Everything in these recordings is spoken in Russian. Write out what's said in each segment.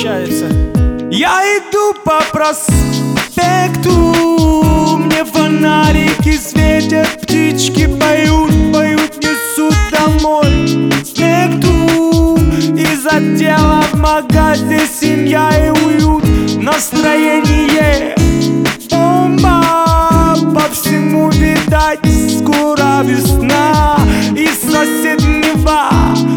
получается. Я иду по проспекту, мне фонарики светят, птички поют, несут домой снегу. Из отдела в магазе семья и уют, настроение бомба. По всему видать, скоро весна. Из соседнего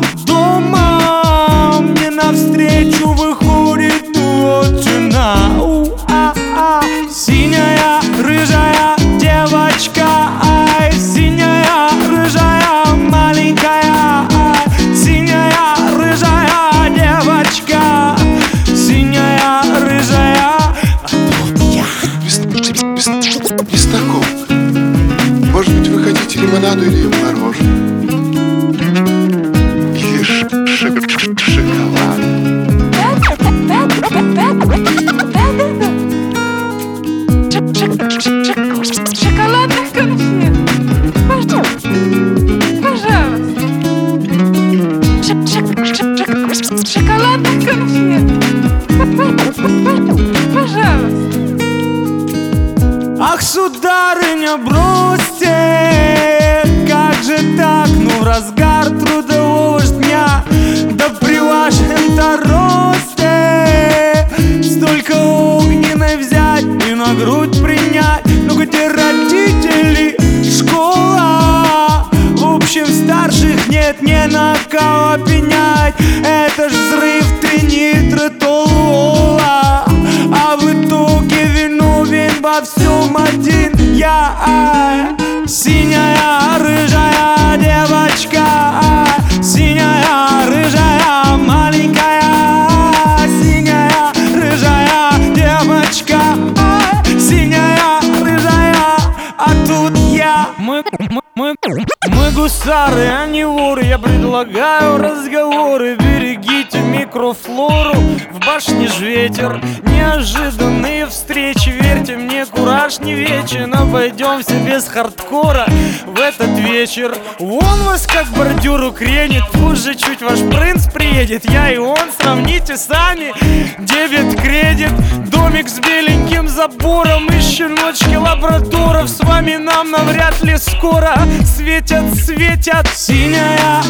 дома мне навстречу выходит вот жена. Синяя рыжая девочка, ай, синяя рыжая маленькая, ай, синяя рыжая девочка, синяя рыжая. А тут я. Без такого. Может быть, вы хотите лимонаду или мороженое? Или шоколад? Шоколадных конфет. Пожалуйста. Шоколадных конфет. Пожалуйста. Ах, сударыня, бросьте, как же так, ну в разгар трудового дня, да при вашем-то росте столько огненной взять и на грудь принять. Ну где родители, школа, в общем старших нет не на кого пенять. Это ж взрыв тринитратола, а в итоге виновен во всем один я. Синяя рыжая девочка, синяя рыжая маленькая, синяя рыжая девочка, синяя рыжая, а тут я. Мы гусары, а не воры. Я предлагаю разговоры. Берегите микрофлору. В башне ж ветер, неожиданные встречи. Верьте мне, кураж не вечен. Обойдемся без хардкора в этот вечер. Вон вас как бордюру кренит. Позже чуть ваш принц приедет. Я и он, сравните сами. Дебет-кредит, домик с беленьким забором и щеночки лабрадоров. С вами нам навряд ли скоро светят. Синяя